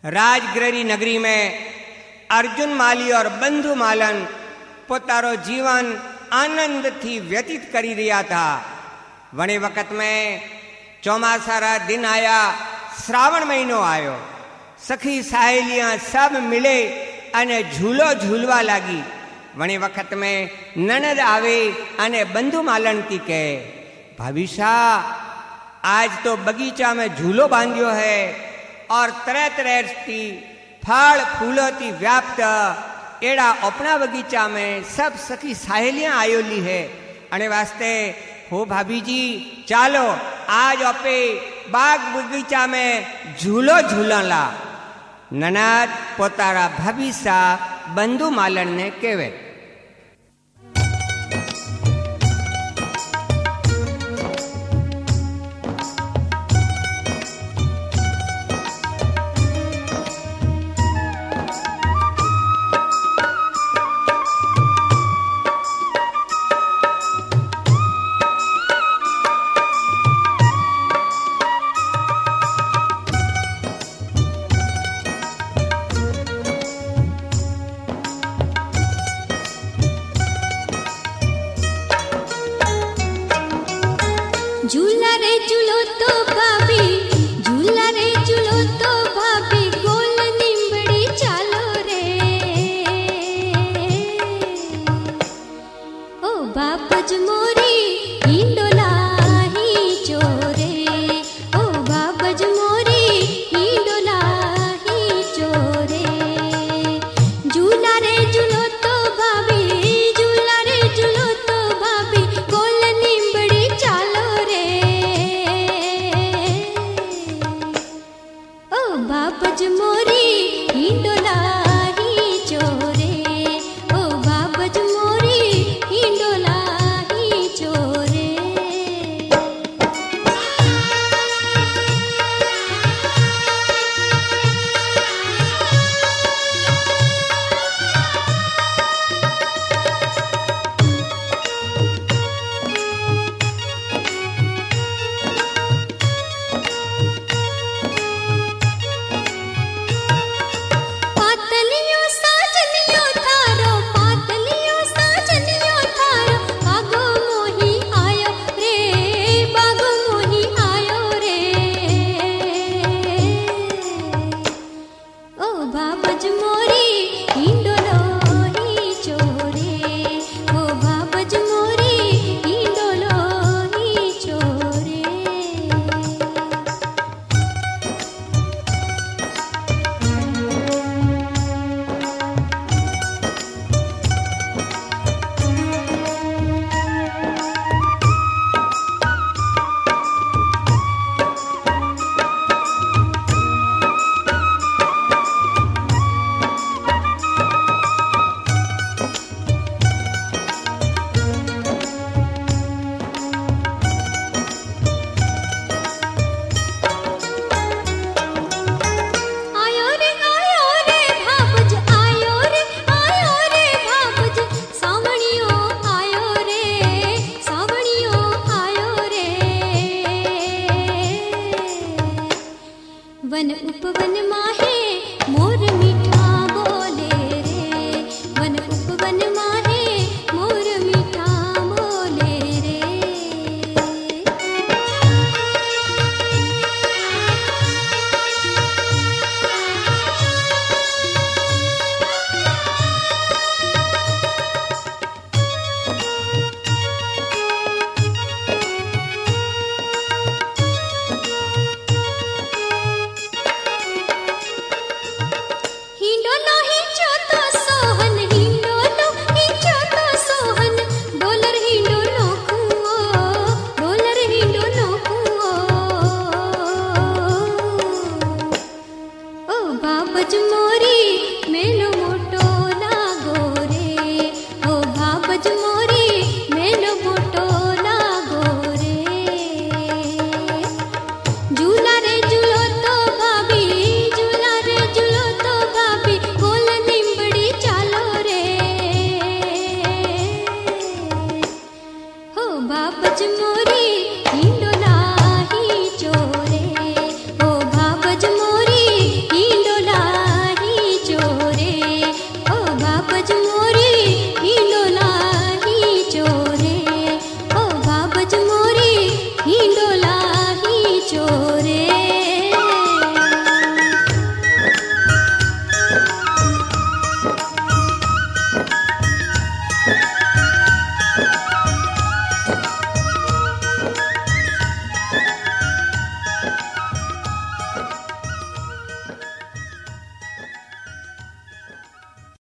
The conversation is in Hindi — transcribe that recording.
રાજગૃહની નગરી में अर्जुन माली और बंधु मालन પોતારો जीवन आनंद थी व्यतीत करी रिया था। वणे वक्त में चौमासारा दिन आया, श्रावण महीनो आयो। सखी सहेलियां सब मिले अने झूलो झूलवा लागी। वणे वक्त में ननद आवे अने बंधु मालन थी कहे, भाभीशा आज तो बगीचा में झूलो बांधियो है और तरह तरह की फल फूलों की व्याप्त एड़ा अपना बगीचा में सब सखी सहेलियां आयोली है। अने वास्ते हो भाभी जी चालो आज अपे बाग बगीचा में झूलो झूलला। ननद पोतारा भाभीसा बंधु मालन ने कहे, झूला रे झूलो तो भाभी, झूला रे झूलो तो भाभी, गोल निम्बड़ी चालो रे। ओ बापज मोरी हिंडोला ही चोरे, ओ बापज मोरी हिंडोला ही चोरे। झूला रे झूलो तो भाभी, झूला रे झूलो तो भाभी, गोल निम्बड़ी चालो रे। ओ बापज मोरी हिंडोला ही चोरे, ओ बापज मोरी हिंडोला ही चोरे। पातलियो साजनियो थारो, पातलियो साजनियो थारो, बागो मोही आयो रे, बागो मोही आयो रे। ओ बापज मोरी हिंडोलो ही चोरे, ओ बापज मोरी हिंडोलो ही चोरे। आयो रे भापज, आयो रे भापज, सावणियो आयो रे, सावणियो आयो रे। वन उपवन माहे मोर मीठा बोले रे, वन उपवन माहे मोर मीठा बोले रे। हिंडोलो हिंचो तो सोहन, हिंडोलो हिंचो तो सोहन, डोलर हिंडोलो कुओ, डोलर हिंडोलो कुओ। ओ बापज मोरी